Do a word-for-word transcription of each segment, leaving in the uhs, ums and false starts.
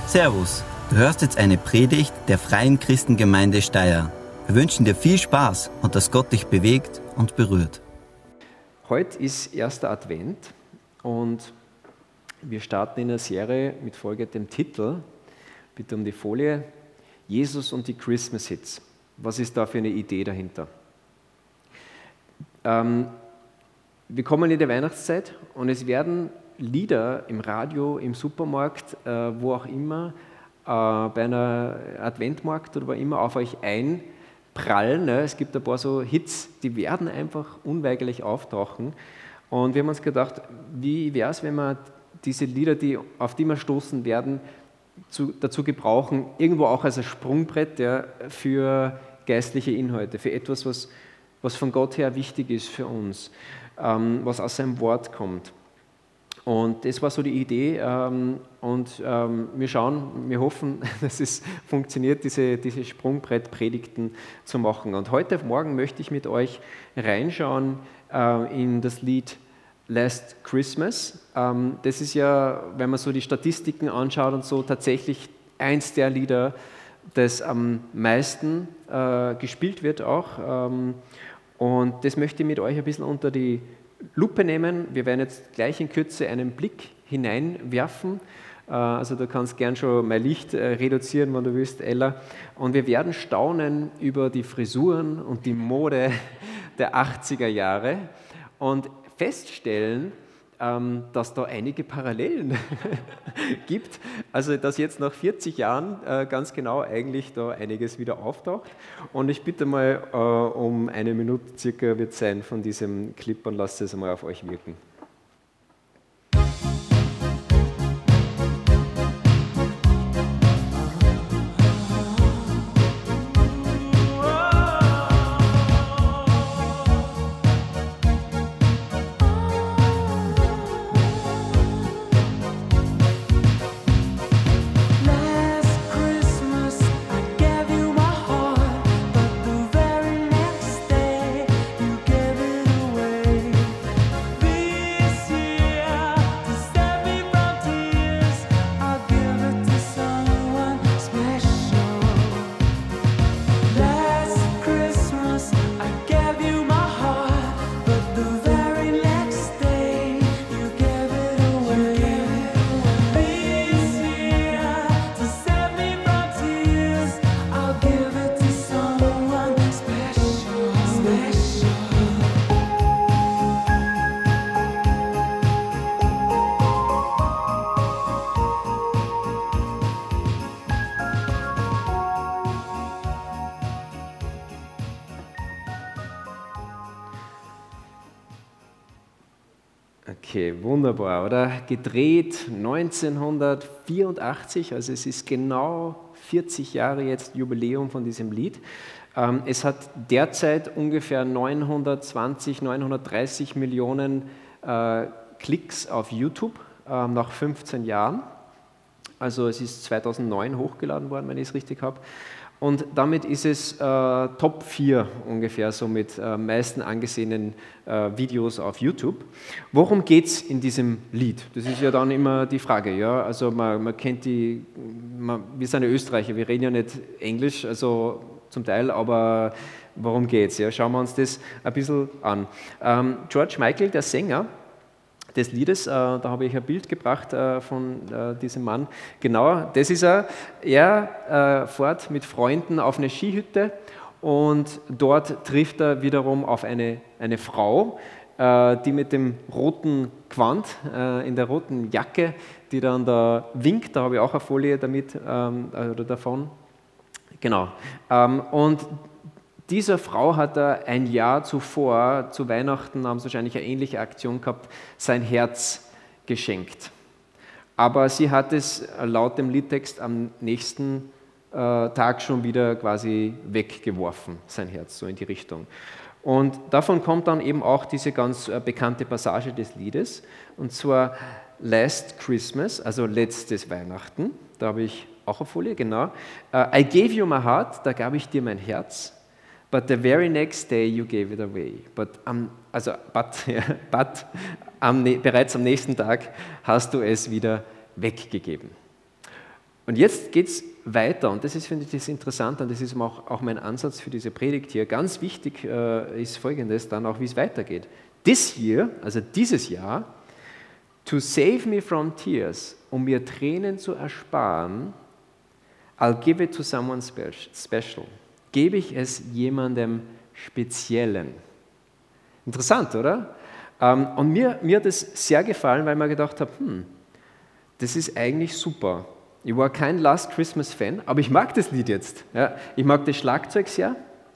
Servus, du hörst jetzt eine Predigt der Freien Christengemeinde Steyr. Wir wünschen dir viel Spaß und dass Gott dich bewegt und berührt. Heute ist erster Advent und wir starten in einer Serie mit folgendem Titel, bitte um die Folie, Jesus und die Christmas Hits. Was ist da für eine Idee dahinter? Ähm, wir kommen in die Weihnachtszeit und es werden Lieder im Radio, im Supermarkt, äh, wo auch immer, äh, bei einer Adventmarkt oder wo immer auf euch einprallen. Ne? Es gibt ein paar so Hits, die werden einfach unweigerlich auftauchen. Und wir haben uns gedacht, wie wäre es, wenn wir diese Lieder, die, auf die wir stoßen werden, zu, dazu gebrauchen, irgendwo auch als ein Sprungbrett ja, für geistliche Inhalte, für etwas, was, was von Gott her wichtig ist für uns, ähm, was aus seinem Wort kommt. Und das war so die Idee ähm, und ähm, wir schauen, wir hoffen, dass es funktioniert, diese, diese Sprungbrett-Predigten zu machen. Und heute Morgen möchte ich mit euch reinschauen äh, in das Lied Last Christmas. Ähm, das ist ja, wenn man so die Statistiken anschaut und so, tatsächlich eins der Lieder, das am meisten äh, gespielt wird auch. Ähm, und das möchte ich mit euch ein bisschen unter die Lupe nehmen. Wir werden jetzt gleich in Kürze einen Blick hineinwerfen. Also du kannst gern schon mein Licht reduzieren, wenn du willst, Ella. Und wir werden staunen über die Frisuren und die Mode der achtziger Jahre und feststellen, dass da einige Parallelen gibt. Also dass jetzt nach vierzig Jahren ganz genau eigentlich da einiges wieder auftaucht. Und ich bitte mal um eine Minute circa wird sein von diesem Clip und lasst es einmal auf euch wirken. Okay, wunderbar, oder? Gedreht neunzehnhundertvierundachtzig, also es ist genau vierzig Jahre jetzt Jubiläum von diesem Lied. Es hat derzeit ungefähr neunhundertzwanzig, neunhundertdreißig Millionen äh, Klicks auf YouTube äh, nach fünfzehn Jahren. Also es ist zweitausendneun hochgeladen worden, wenn ich es richtig habe. Und damit ist es äh, Top vier ungefähr, so mit äh, meisten angesehenen äh, Videos auf YouTube. Worum geht es in diesem Lied? Das ist ja dann immer die Frage. Ja? Also man, man kennt die, man, wir sind ja Österreicher, wir reden ja nicht Englisch, also zum Teil, aber worum geht es? Ja? Schauen wir uns das ein bisschen an. Ähm, George Michael, der Sänger des Liedes, äh, da habe ich ein Bild gebracht äh, von äh, diesem Mann. Genau, das ist er. Er äh, fährt mit Freunden auf eine Skihütte und dort trifft er wiederum auf eine, eine Frau, äh, die mit dem roten Gewand, äh, in der roten Jacke, die dann da winkt. Da habe ich auch eine Folie damit ähm, oder davon. Genau. Ähm, und dieser Frau hat er ein Jahr zuvor, zu Weihnachten, haben sie wahrscheinlich eine ähnliche Aktion gehabt, sein Herz geschenkt. Aber sie hat es laut dem Liedtext am nächsten äh, Tag schon wieder quasi weggeworfen, sein Herz, so in die Richtung. Und davon kommt dann eben auch diese ganz äh, bekannte Passage des Liedes, und zwar Last Christmas, also letztes Weihnachten, da habe ich auch eine Folie, genau. Uh, I gave you my heart, da gab ich dir mein Herz. But the very next day you gave it away. But, um, also, but, ja, but am, bereits am nächsten Tag hast du es wieder weggegeben. Und jetzt geht es weiter und das ist, finde ich, das Interessante und das ist auch, auch mein Ansatz für diese Predigt hier. Ganz wichtig äh, ist Folgendes dann auch, wie es weitergeht. This year, also dieses Jahr, to save me from tears, um mir Tränen zu ersparen, I'll give it to someone special. Gebe ich es jemandem Speziellen. Interessant, oder? Ähm, und mir, mir hat es sehr gefallen, weil ich mir gedacht habe, hm, das ist eigentlich super. Ich war kein Last Christmas-Fan, aber ich mag das Lied jetzt. Ja. Ich mag das Schlagzeug sehr.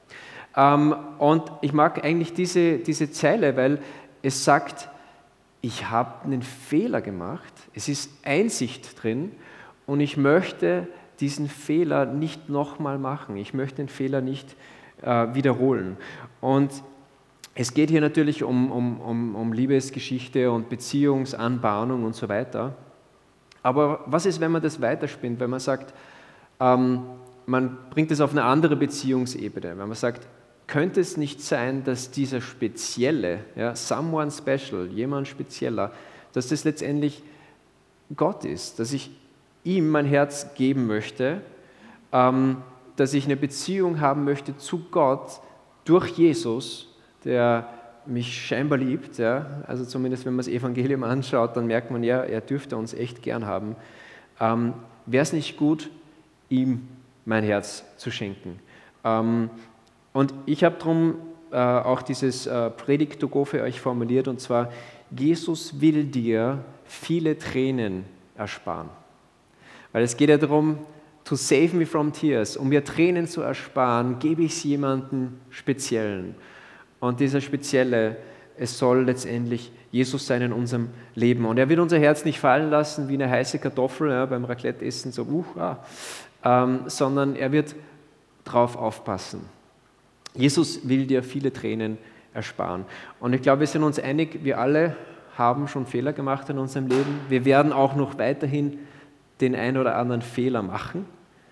Ähm, und ich mag eigentlich diese, diese Zeile, weil es sagt, ich habe einen Fehler gemacht, es ist Einsicht drin und ich möchte diesen Fehler nicht nochmal machen. Ich möchte den Fehler nicht äh, wiederholen. Und es geht hier natürlich um, um, um, um Liebesgeschichte und Beziehungsanbahnung und so weiter. Aber was ist, wenn man das weiterspinnt, wenn man sagt, ähm, man bringt es auf eine andere Beziehungsebene, wenn man sagt, könnte es nicht sein, dass dieser Spezielle, ja, someone special, jemand spezieller, dass das letztendlich Gott ist, dass ich ihm mein Herz geben möchte, ähm, dass ich eine Beziehung haben möchte zu Gott durch Jesus, der mich scheinbar liebt, ja, also zumindest wenn man das Evangelium anschaut, dann merkt man, ja, er dürfte uns echt gern haben. Ähm, wäre es nicht gut, ihm mein Herz zu schenken? Ähm, und ich habe darum äh, auch dieses äh, Predigt to go für euch formuliert, und zwar, Jesus will dir viele Tränen ersparen. Weil es geht ja darum, to save me from tears, um mir Tränen zu ersparen, gebe ich es jemandem Speziellen. Und dieser Spezielle, es soll letztendlich Jesus sein in unserem Leben. Und er wird unser Herz nicht fallen lassen wie eine heiße Kartoffel, ja, beim Raclette-Essen, so, uh, ah, ähm, sondern er wird drauf aufpassen. Jesus will dir viele Tränen ersparen. Und ich glaube, wir sind uns einig, wir alle haben schon Fehler gemacht in unserem Leben. Wir werden auch noch weiterhin den einen oder anderen Fehler machen.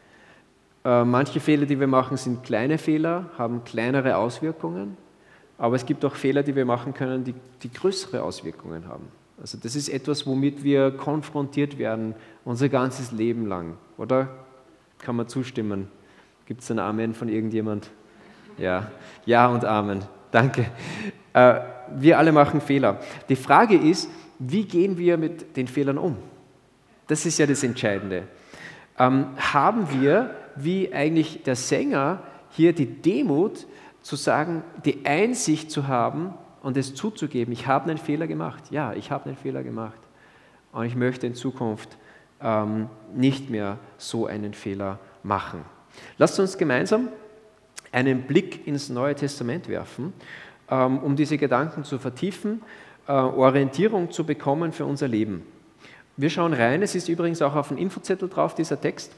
Äh, manche Fehler, die wir machen, sind kleine Fehler, haben kleinere Auswirkungen. Aber es gibt auch Fehler, die wir machen können, die, die größere Auswirkungen haben. Also das ist etwas, womit wir konfrontiert werden, unser ganzes Leben lang. Oder? Kann man zustimmen? Gibt es ein Amen von irgendjemand? Ja, ja und Amen. Danke. Äh, wir alle machen Fehler. Die Frage ist, wie gehen wir mit den Fehlern um? Das ist ja das Entscheidende. Ähm, haben wir, wie eigentlich der Sänger, hier die Demut, zu sagen, die Einsicht zu haben und es zuzugeben, ich habe einen Fehler gemacht. Ja, ich habe einen Fehler gemacht. Und ich möchte in Zukunft ähm, nicht mehr so einen Fehler machen. Lasst uns gemeinsam einen Blick ins Neue Testament werfen, ähm, um diese Gedanken zu vertiefen, äh, Orientierung zu bekommen für unser Leben. Wir schauen rein, es ist übrigens auch auf dem Infozettel drauf, dieser Text.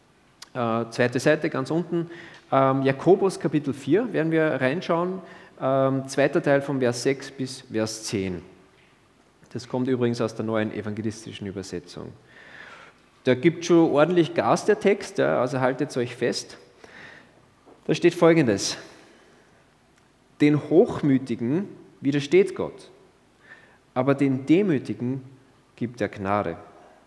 Äh, zweite Seite, ganz unten. Ähm, Jakobus Kapitel vier werden wir reinschauen, ähm, zweiter Teil von Vers sechs bis Vers zehn. Das kommt übrigens aus der neuen evangelistischen Übersetzung. Da gibt schon ordentlich Gas der Text, ja, also haltet euch fest. Da steht Folgendes: Den Hochmütigen widersteht Gott, aber den Demütigen gibt er Gnade.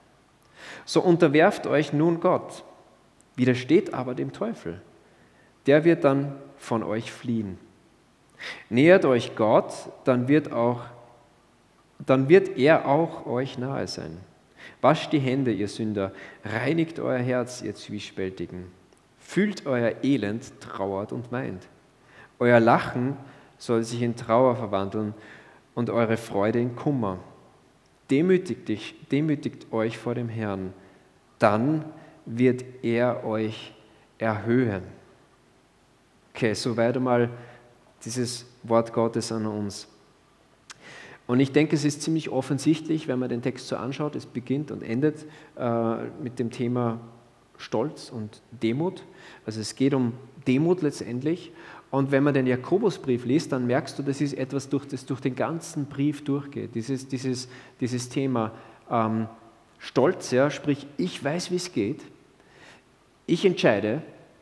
So unterwerft euch nun Gott, widersteht aber dem Teufel. Der wird dann von euch fliehen. Nähert euch Gott, dann wird, auch, dann wird er auch euch nahe sein. Wascht die Hände, ihr Sünder, reinigt euer Herz, ihr Zwiespältigen. Fühlt euer Elend, trauert und weint. Euer Lachen soll sich in Trauer verwandeln und eure Freude in Kummer. Demütigt, dich, demütigt euch vor dem Herrn, dann wird er euch erhöhen. Okay, soweit einmal dieses Wort Gottes an uns. Und ich denke, es ist ziemlich offensichtlich, wenn man den Text so anschaut, es beginnt und endet äh, mit dem Thema Stolz und Demut. Also es geht um Demut letztendlich. Und wenn man den Jakobusbrief liest, dann merkst du, das ist etwas, durch, das durch den ganzen Brief durchgeht. Dieses, dieses, dieses Thema ähm, Stolz, ja, sprich, ich weiß, wie es geht, ich entscheide,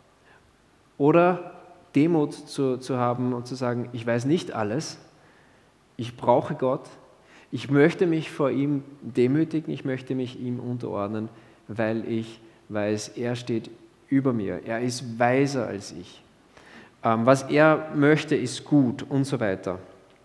oder Demut zu, zu haben und zu sagen, ich weiß nicht alles, ich brauche Gott, ich möchte mich vor ihm demütigen, ich möchte mich ihm unterordnen, weil ich weiß, er steht über mir, er ist weiser als ich. Ähm, was er möchte, ist gut und so weiter.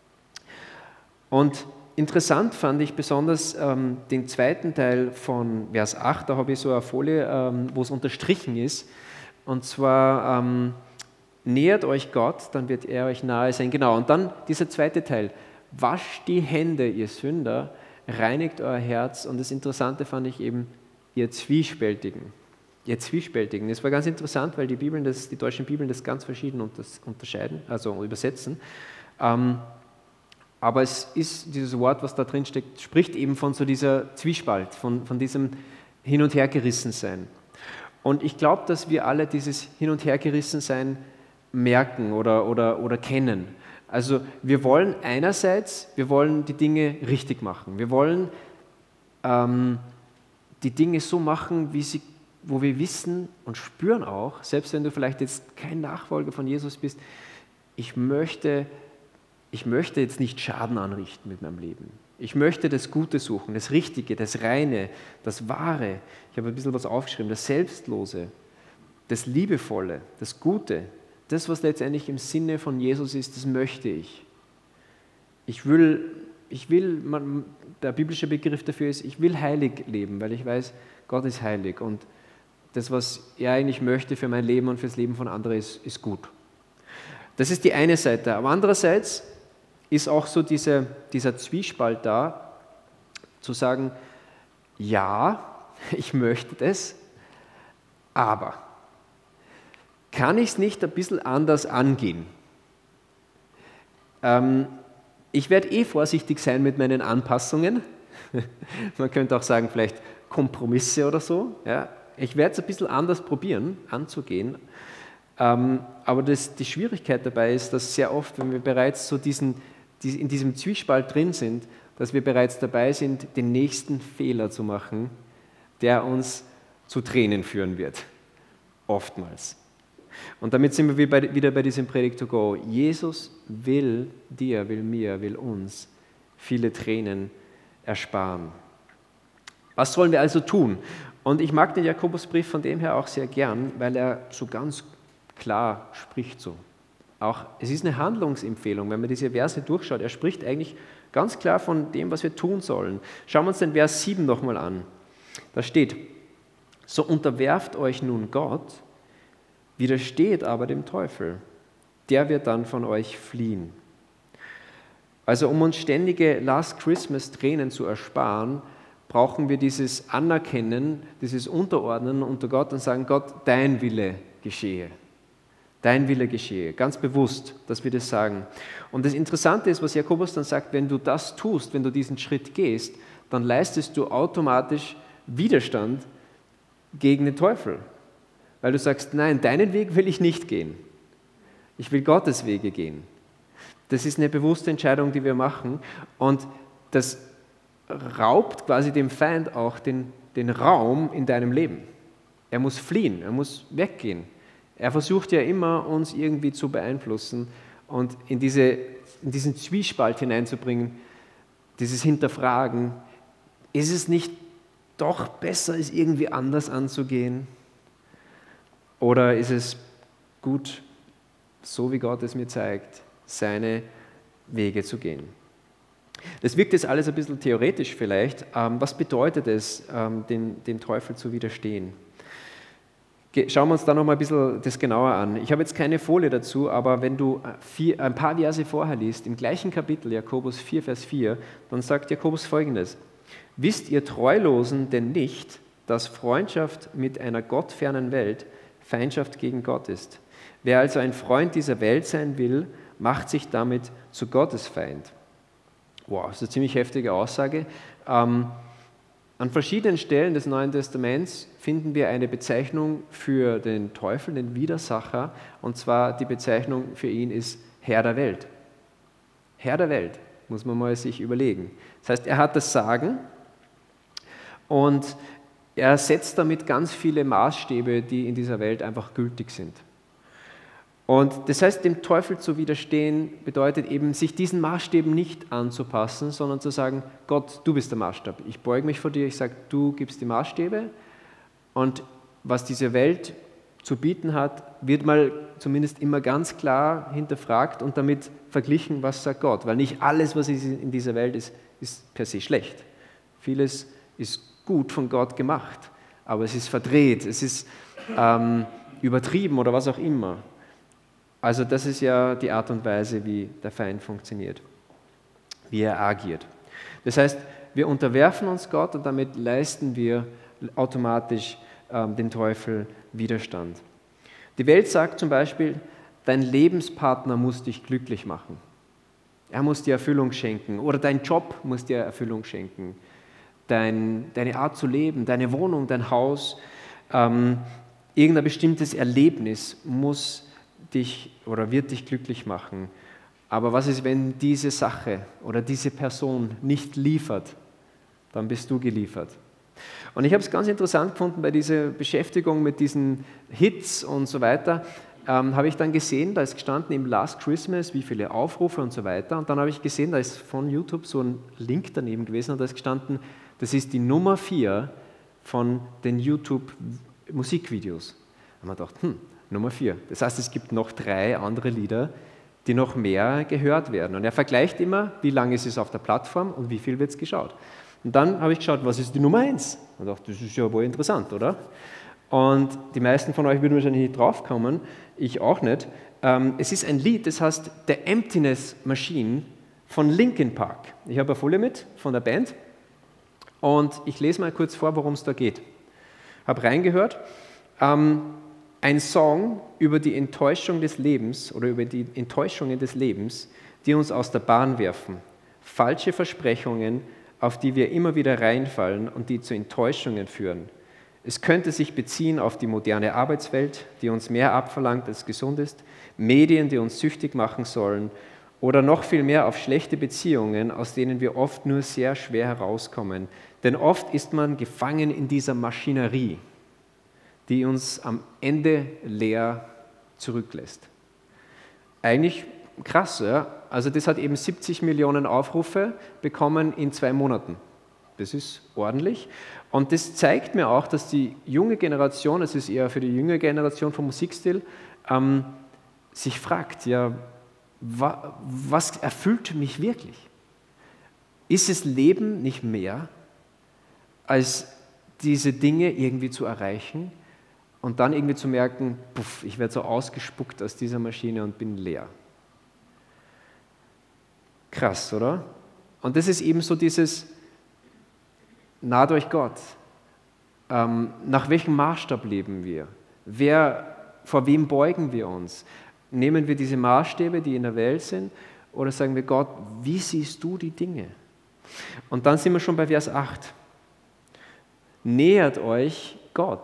Und interessant fand ich besonders ähm, den zweiten Teil von Vers acht, da habe ich so eine Folie, ähm, wo es unterstrichen ist, und zwar ähm, nähert euch Gott, dann wird er euch nahe sein. Genau, und dann dieser zweite Teil, wascht die Hände, ihr Sünder, reinigt euer Herz, und das Interessante fand ich eben, ihr Zwiespältigen. Ihr Zwiespältigen. Das war ganz interessant, weil die Bibeln, das, die deutschen Bibeln das ganz verschieden unterscheiden, also übersetzen. Ähm, Aber es ist dieses Wort, was da drin steckt, spricht eben von so dieser Zwiespalt, von, von diesem Hin- und Hergerissensein. Und ich glaube, dass wir alle dieses Hin- und Hergerissensein merken oder, oder, oder kennen. Also wir wollen einerseits, wir wollen die Dinge richtig machen. Wir wollen ähm, die Dinge so machen, wie sie, wo wir wissen und spüren auch, selbst wenn du vielleicht jetzt kein Nachfolger von Jesus bist, ich möchte... Ich möchte jetzt nicht Schaden anrichten mit meinem Leben. Ich möchte das Gute suchen, das Richtige, das Reine, das Wahre. Ich habe ein bisschen was aufgeschrieben, das Selbstlose, das Liebevolle, das Gute. Das, was letztendlich im Sinne von Jesus ist, das möchte ich. Ich will, ich will man, der biblische Begriff dafür ist, ich will heilig leben, weil ich weiß, Gott ist heilig. Und das, was er eigentlich möchte für mein Leben und für das Leben von anderen, ist, ist gut. Das ist die eine Seite. Aber andererseits ist auch so diese, dieser Zwiespalt da, zu sagen, ja, ich möchte das, aber kann ich es nicht ein bisschen anders angehen? Ähm, ich werde eh vorsichtig sein mit meinen Anpassungen. Man könnte auch sagen, vielleicht Kompromisse oder so. Ja. Ich werde es ein bisschen anders probieren, anzugehen. Ähm, aber das, die Schwierigkeit dabei ist, dass sehr oft, wenn wir bereits so diesen die in diesem Zwiespalt drin sind, dass wir bereits dabei sind, den nächsten Fehler zu machen, der uns zu Tränen führen wird. Oftmals. Und damit sind wir wieder bei diesem Predigt to go. Jesus will dir, will mir, will uns viele Tränen ersparen. Was sollen wir also tun? Und ich mag den Jakobusbrief von dem her auch sehr gern, weil er so ganz klar spricht so. Auch, es ist eine Handlungsempfehlung, wenn man diese Verse durchschaut. Er spricht eigentlich ganz klar von dem, was wir tun sollen. Schauen wir uns den Vers sieben nochmal an. Da steht, so unterwerft euch nun Gott, widersteht aber dem Teufel. Der wird dann von euch fliehen. Also um uns ständige Last Christmas Tränen zu ersparen, brauchen wir dieses Anerkennen, dieses Unterordnen unter Gott und sagen, Gott, dein Wille geschehe. Dein Wille geschehe, ganz bewusst, dass wir das sagen. Und das Interessante ist, was Jakobus dann sagt, wenn du das tust, wenn du diesen Schritt gehst, dann leistest du automatisch Widerstand gegen den Teufel. Weil du sagst, nein, deinen Weg will ich nicht gehen. Ich will Gottes Wege gehen. Das ist eine bewusste Entscheidung, die wir machen. Und das raubt quasi dem Feind auch den, den Raum in deinem Leben. Er muss fliehen, er muss weggehen. Er versucht ja immer, uns irgendwie zu beeinflussen und in, diese, in diesen Zwiespalt hineinzubringen, dieses Hinterfragen, ist es nicht doch besser, es irgendwie anders anzugehen? Oder ist es gut, so wie Gott es mir zeigt, seine Wege zu gehen? Das wirkt jetzt alles ein bisschen theoretisch vielleicht. Was bedeutet es, dem, dem Teufel zu widerstehen? Schauen wir uns da noch mal ein bisschen das genauer an. Ich habe jetzt keine Folie dazu, aber wenn du vier, ein paar Verse vorher liest, im gleichen Kapitel, Jakobus vier, Vers vier, dann sagt Jakobus Folgendes: Wisst ihr Treulosen denn nicht, dass Freundschaft mit einer gottfernen Welt Feindschaft gegen Gott ist? Wer also ein Freund dieser Welt sein will, macht sich damit zu Gottes Feind. Wow, das ist eine ziemlich heftige Aussage. Ähm, An verschiedenen Stellen des Neuen Testaments finden wir eine Bezeichnung für den Teufel, den Widersacher, und zwar die Bezeichnung für ihn ist Herr der Welt. Herr der Welt, muss man mal sich überlegen. Das heißt, er hat das Sagen und er setzt damit ganz viele Maßstäbe, die in dieser Welt einfach gültig sind. Und das heißt, dem Teufel zu widerstehen, bedeutet eben, sich diesen Maßstäben nicht anzupassen, sondern zu sagen, Gott, du bist der Maßstab. Ich beuge mich vor dir, ich sage, du gibst die Maßstäbe und was diese Welt zu bieten hat, wird mal zumindest immer ganz klar hinterfragt und damit verglichen, was sagt Gott. Weil nicht alles, was in dieser Welt ist, ist per se schlecht. Vieles ist gut von Gott gemacht, aber es ist verdreht, es ist ähm, übertrieben oder was auch immer. Also das ist ja die Art und Weise, wie der Feind funktioniert, wie er agiert. Das heißt, wir unterwerfen uns Gott und damit leisten wir automatisch ähm, den Teufel Widerstand. Die Welt sagt zum Beispiel, dein Lebenspartner muss dich glücklich machen. Er muss dir Erfüllung schenken oder dein Job muss dir Erfüllung schenken. Dein, deine Art zu leben, deine Wohnung, dein Haus, ähm, irgendein bestimmtes Erlebnis muss dich oder wird dich glücklich machen. Aber was ist, wenn diese Sache oder diese Person nicht liefert? Dann bist du geliefert. Und ich habe es ganz interessant gefunden bei dieser Beschäftigung mit diesen Hits und so weiter, ähm, habe ich dann gesehen, da ist gestanden im Last Christmas, wie viele Aufrufe und so weiter. Und dann habe ich gesehen, da ist von YouTube so ein Link daneben gewesen und da ist gestanden, das ist die Nummer vier von den YouTube-Musikvideos. Und man dachte, hm, Nummer vier. Das heißt, es gibt noch drei andere Lieder, die noch mehr gehört werden. Und er vergleicht immer, wie lange ist es auf der Plattform und wie viel wird es geschaut. Und dann habe ich geschaut, was ist die Nummer eins? Und dachte, das ist ja wohl interessant, oder? Und die meisten von euch würden wahrscheinlich nicht draufkommen, ich auch nicht. Ähm, es ist ein Lied, das heißt The Emptiness Machine von Linkin Park. Ich habe eine Folie mit von der Band und ich lese mal kurz vor, worum es da geht. Habe reingehört. Ähm, ein Song über die Enttäuschung des Lebens oder über die Enttäuschungen des Lebens, die uns aus der Bahn werfen. Falsche Versprechungen, auf die wir immer wieder reinfallen und die zu Enttäuschungen führen. Es könnte sich beziehen auf die moderne Arbeitswelt, die uns mehr abverlangt als gesund ist, Medien, die uns süchtig machen sollen, oder noch viel mehr auf schlechte Beziehungen, aus denen wir oft nur sehr schwer herauskommen. Denn oft ist man gefangen in dieser Maschinerie, die uns am Ende leer zurücklässt. Eigentlich krass, ja? Also das hat eben siebzig Millionen Aufrufe bekommen in zwei Monaten. Das ist ordentlich. Und das zeigt mir auch, dass die junge Generation, es ist eher für die junge Generation vom Musikstil, ähm, sich fragt, ja, wa, was erfüllt mich wirklich? Ist das Leben nicht mehr, als diese Dinge irgendwie zu erreichen und dann irgendwie zu merken, puff, ich werde so ausgespuckt aus dieser Maschine und bin leer? Krass, oder? Und das ist eben so dieses, naht euch Gott. Ähm, nach welchem Maßstab leben wir? Wer, vor wem beugen wir uns? Nehmen wir diese Maßstäbe, die in der Welt sind, oder sagen wir, Gott, wie siehst du die Dinge? Und dann sind wir schon bei Vers acht. Nähert euch Gott,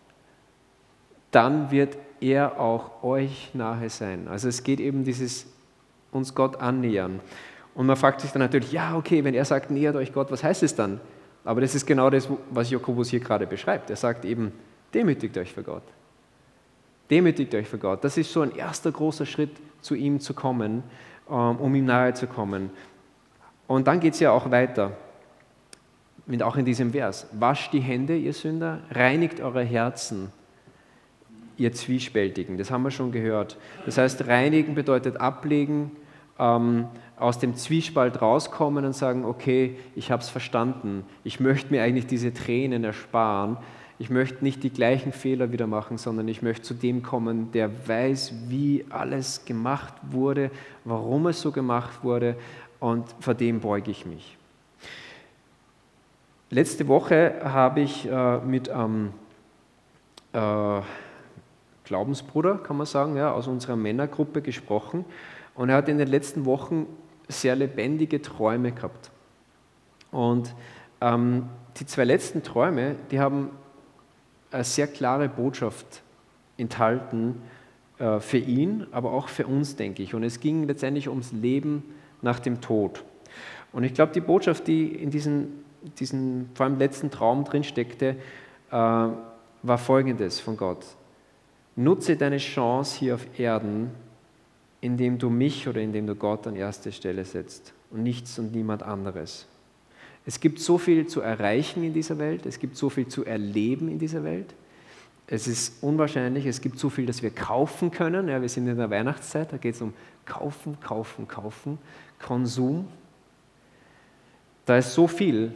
dann wird er auch euch nahe sein. Also es geht eben dieses uns Gott annähern. Und man fragt sich dann natürlich, ja, okay, wenn er sagt, nähert euch Gott, was heißt es dann? Aber das ist genau das, was Jakobus hier gerade beschreibt. Er sagt eben, demütigt euch für Gott. Demütigt euch für Gott. Das ist so ein erster großer Schritt, zu ihm zu kommen, um ihm nahe zu kommen. Und dann geht es ja auch weiter, mit auch in diesem Vers. Wascht die Hände, ihr Sünder, reinigt eure Herzen, ihr Zwiespältigen. Das haben wir schon gehört. Das heißt, reinigen bedeutet ablegen, ähm, aus dem Zwiespalt rauskommen und sagen, okay, ich habe es verstanden. Ich möchte mir eigentlich diese Tränen ersparen. Ich möchte nicht die gleichen Fehler wieder machen, sondern ich möchte zu dem kommen, der weiß, wie alles gemacht wurde, warum es so gemacht wurde, und vor dem beuge ich mich. Letzte Woche habe ich äh, mit einem ähm, äh, Glaubensbruder, kann man sagen, ja, aus unserer Männergruppe gesprochen, und er hat in den letzten Wochen sehr lebendige Träume gehabt. Und ähm, die zwei letzten Träume, die haben eine sehr klare Botschaft enthalten äh, für ihn, aber auch für uns, denke ich. Und es ging letztendlich ums Leben nach dem Tod. Und ich glaube, die Botschaft, die in diesen, diesen vor allem letzten Traum drin steckte, äh, war folgendes von Gott. Nutze deine Chance hier auf Erden, indem du mich oder indem du Gott an erste Stelle setzt und nichts und niemand anderes. Es gibt so viel zu erreichen in dieser Welt, es gibt so viel zu erleben in dieser Welt. Es ist unwahrscheinlich, es gibt so viel, das wir kaufen können. Ja, wir sind in der Weihnachtszeit, da geht es um Kaufen, Kaufen, Kaufen, Konsum. Da ist so viel,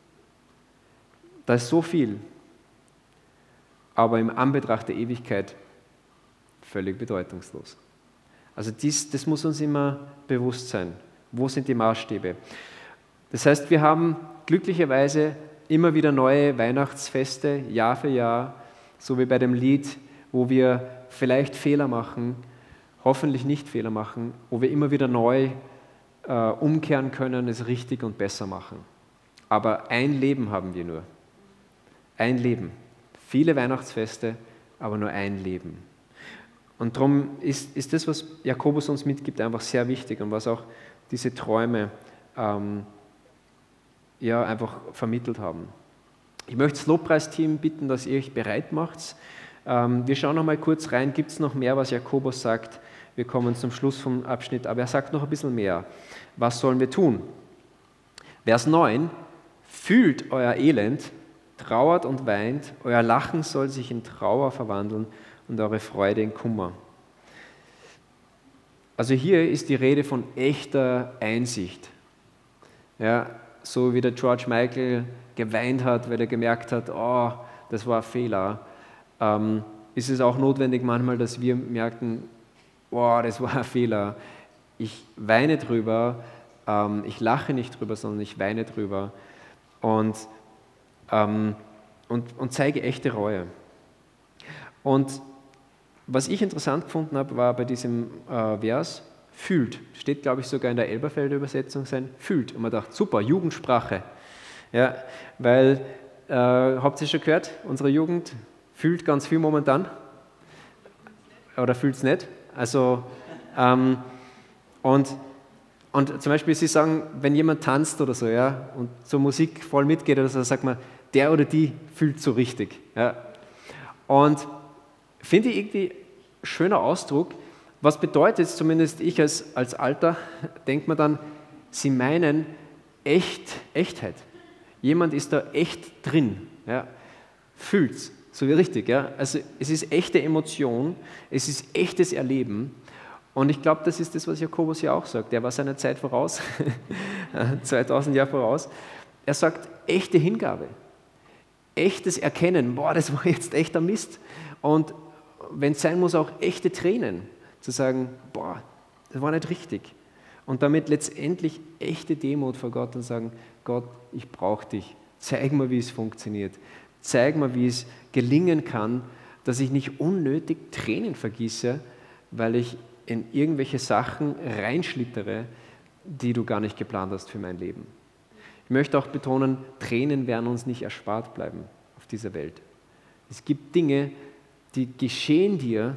da ist so viel, aber im Anbetracht der Ewigkeit völlig bedeutungslos. Also dies, das muss uns immer bewusst sein. Wo sind die Maßstäbe? Das heißt, wir haben glücklicherweise immer wieder neue Weihnachtsfeste, Jahr für Jahr, so wie bei dem Lied, wo wir vielleicht Fehler machen, hoffentlich nicht Fehler machen, wo wir immer wieder neu äh, umkehren können, es richtig und besser machen. Aber ein Leben haben wir nur. Ein Leben. Viele Weihnachtsfeste, aber nur ein Leben. Und darum ist, ist das, was Jakobus uns mitgibt, einfach sehr wichtig und was auch diese Träume ähm, ja, einfach vermittelt haben. Ich möchte das Lobpreisteam bitten, dass ihr euch bereit macht. Ähm, wir schauen noch mal kurz rein, gibt es noch mehr, was Jakobus sagt? Wir kommen zum Schluss vom Abschnitt, aber er sagt noch ein bisschen mehr. Was sollen wir tun? Vers neun, fühlt euer Elend, trauert und weint, euer Lachen soll sich in Trauer verwandeln und eure Freude in Kummer. Also hier ist die Rede von echter Einsicht. Ja, so wie der George Michael geweint hat, weil er gemerkt hat, oh, das war ein Fehler, ähm, ist es auch notwendig manchmal, dass wir merken, oh, das war ein Fehler. Ich weine drüber, ähm, ich lache nicht drüber, sondern ich weine drüber und, ähm, und, und zeige echte Reue. Und was ich interessant gefunden habe, war bei diesem äh, Vers, fühlt, steht glaube ich sogar in der Elberfelder Übersetzung sein, fühlt. Und man dachte, super, Jugendsprache. Ja, weil, äh, habt ihr schon gehört, unsere Jugend fühlt ganz viel momentan. Oder fühlt es nicht. Also, ähm, und, und zum Beispiel, Sie sagen, wenn jemand tanzt oder so, ja, und zur Musik voll mitgeht oder so, sagt man, der oder die fühlt so richtig. Ja. Und finde ich irgendwie schöner Ausdruck. Was bedeutet es, zumindest ich als, als Alter, denkt man dann, sie meinen echt, Echtheit. Jemand ist da echt drin, ja, fühlt es, so wie richtig. Ja. Also es ist echte Emotion, es ist echtes Erleben. Und ich glaube, das ist das, was Jakobus ja auch sagt. Er war seiner Zeit voraus, zweitausend Jahre voraus. Er sagt, echte Hingabe, echtes Erkennen, boah, das war jetzt echter Mist. Und wenn es sein muss, auch echte Tränen, zu sagen, boah, das war nicht richtig. Und damit letztendlich echte Demut vor Gott und sagen, Gott, ich brauche dich, zeig mir, wie es funktioniert, zeig mir, wie es gelingen kann, dass ich nicht unnötig Tränen vergieße, weil ich in irgendwelche Sachen reinschlittere, die du gar nicht geplant hast für mein Leben. Ich möchte auch betonen, Tränen werden uns nicht erspart bleiben auf dieser Welt. Es gibt Dinge, die geschehen dir,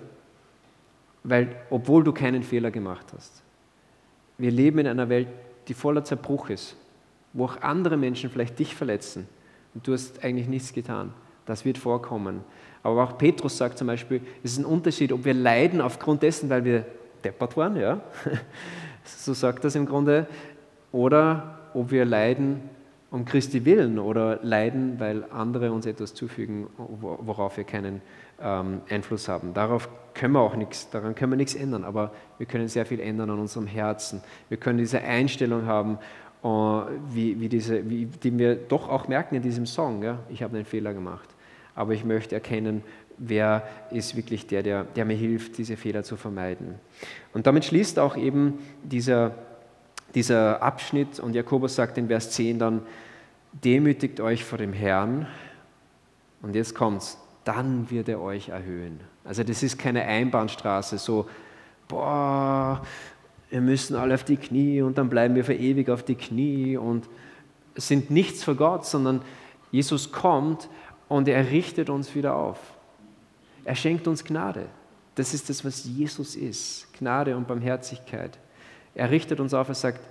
weil, obwohl du keinen Fehler gemacht hast. Wir leben in einer Welt, die voller Zerbruch ist, wo auch andere Menschen vielleicht dich verletzen und du hast eigentlich nichts getan. Das wird vorkommen. Aber auch Petrus sagt zum Beispiel, es ist ein Unterschied, ob wir leiden aufgrund dessen, weil wir deppert waren, ja, so sagt das im Grunde, oder ob wir leiden um Christi Willen oder leiden, weil andere uns etwas zufügen, worauf wir keinen ähm, Einfluss haben. Darauf können wir auch nichts, daran können wir nichts ändern, aber wir können sehr viel ändern an unserem Herzen. Wir können diese Einstellung haben, äh, wie, wie diese, wie, die wir doch auch merken in diesem Song. Ja? Ich habe einen Fehler gemacht, aber ich möchte erkennen, wer ist wirklich der, der, der mir hilft, diese Fehler zu vermeiden. Und damit schließt auch eben dieser Dieser Abschnitt, und Jakobus sagt in Vers zehn dann, demütigt euch vor dem Herrn, und jetzt kommt's, dann wird er euch erhöhen. Also das ist keine Einbahnstraße, so, boah, wir müssen alle auf die Knie und dann bleiben wir für ewig auf die Knie und sind nichts für Gott, sondern Jesus kommt und er richtet uns wieder auf. Er schenkt uns Gnade. Das ist das, was Jesus ist, Gnade und Barmherzigkeit. Er richtet uns auf, er sagt,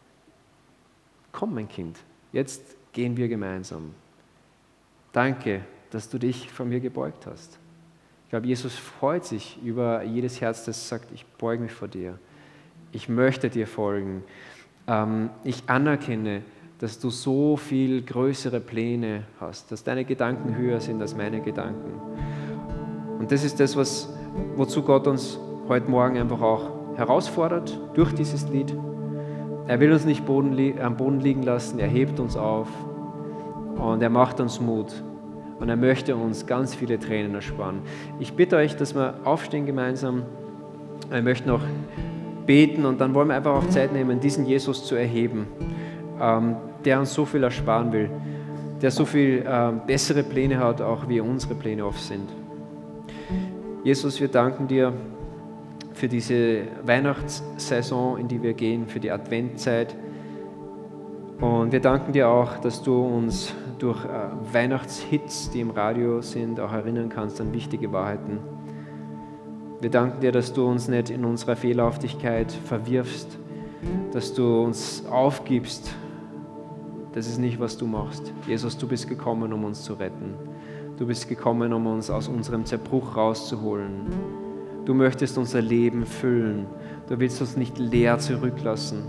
komm mein Kind, jetzt gehen wir gemeinsam. Danke, dass du dich vor mir gebeugt hast. Ich glaube, Jesus freut sich über jedes Herz, das sagt, ich beuge mich vor dir. Ich möchte dir folgen. Ich anerkenne, dass du so viel größere Pläne hast, dass deine Gedanken höher sind als meine Gedanken. Und das ist das, was, wozu Gott uns heute Morgen einfach auch herausfordert durch dieses Lied. Er will uns nicht Boden li- am Boden liegen lassen, er hebt uns auf und er macht uns Mut. Und er möchte uns ganz viele Tränen ersparen. Ich bitte euch, dass wir aufstehen gemeinsam. Wir möchten noch beten und dann wollen wir einfach auch Zeit nehmen, diesen Jesus zu erheben, ähm, der uns so viel ersparen will, der so viel ähm, bessere Pläne hat, auch wie unsere Pläne oft sind. Jesus, wir danken dir für diese Weihnachtssaison, in die wir gehen, für die Adventzeit. Und wir danken dir auch, dass du uns durch äh, Weihnachtshits, die im Radio sind, auch erinnern kannst an wichtige Wahrheiten. Wir danken dir, dass du uns nicht in unserer Fehlerhaftigkeit verwirfst, dass du uns aufgibst. Das ist nicht, was du machst. Jesus, du bist gekommen, um uns zu retten. Du bist gekommen, um uns aus unserem Zerbruch rauszuholen. Du möchtest unser Leben füllen. Du willst uns nicht leer zurücklassen.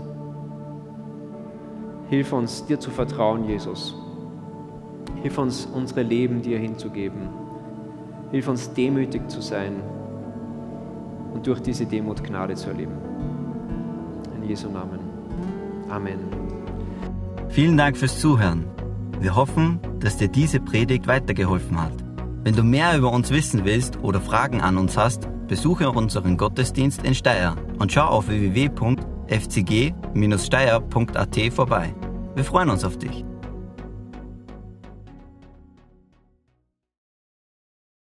Hilf uns, dir zu vertrauen, Jesus. Hilf uns, unsere Leben dir hinzugeben. Hilf uns, demütig zu sein und durch diese Demut Gnade zu erleben. In Jesu Namen. Amen. Vielen Dank fürs Zuhören. Wir hoffen, dass dir diese Predigt weitergeholfen hat. Wenn du mehr über uns wissen willst oder Fragen an uns hast, besuche unseren Gottesdienst in Steyr und schau auf w w w punkt f c g Bindestrich steyr punkt a t vorbei. Wir freuen uns auf dich.